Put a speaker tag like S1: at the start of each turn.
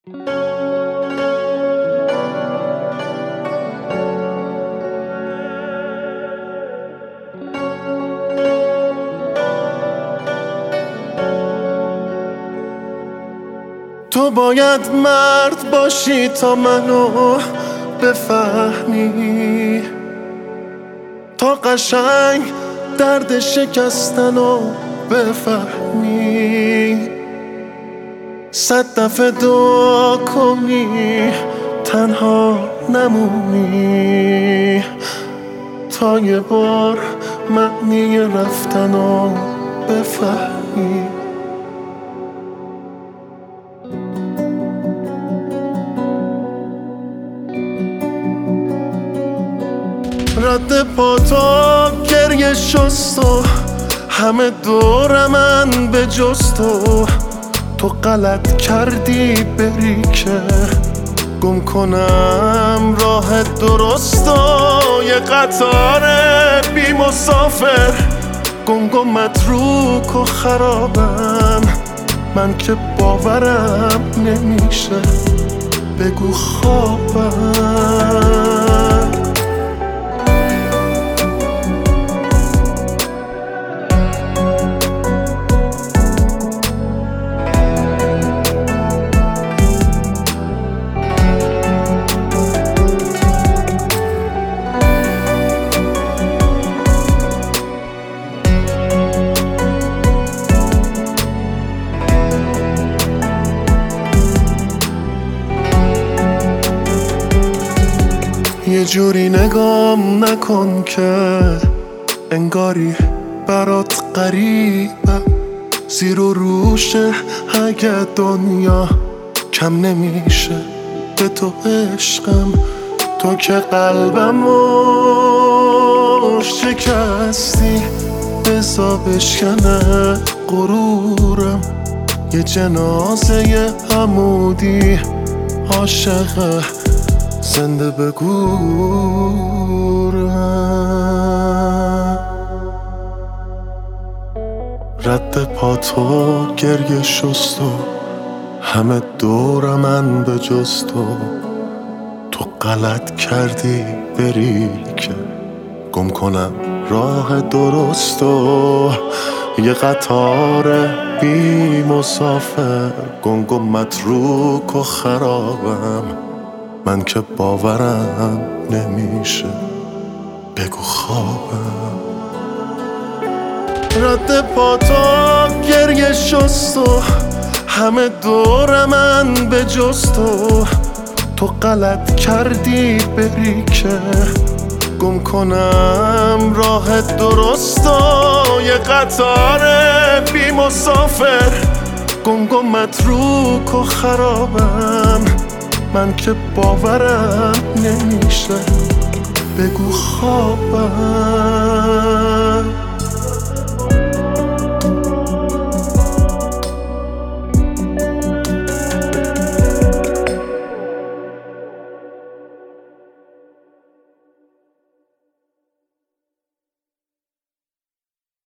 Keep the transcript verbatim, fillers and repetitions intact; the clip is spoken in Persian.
S1: تو باید مرد باشی تا منو بفهمی، تا قشنگ درد شکستنو بفهمی. صد دفعه دعا کنی تنها نمونی، تا یه بار معنی رفتنو بفهمی. رد پا تا گریه شست و همه دور من به جست و تو غلط کردی بری که گم کنم راه درست و یه قطار بی مسافر گنگ و متروک و خرابم. من که باورم نمیشه بگو خوابم. یه جوری نگام نکن که انگاری برات غریبه، زیر و روشه اگه دنیا کم نمیشه به تو عشقم. تو که قلبمو شکستی بزا بشکنه غرورم. یه جنازه عمودی عاشقه زنده بگورم. رد پا تو گریه شست و همه دور من به جست و تو غلط کردی بری که گم کنم راه درست و یه قطار بی مسافر گنگ و متروک و خرابم. من که باورم نمیشه بگو خوابم. رد پا تا گریه شست و همه دور من به جست و تو غلط کردی بری که گم کنم راه درست و یه قطار بی مسافر گنگ و متروک و خرابم. من که باورم نمیشه بگو خوابم.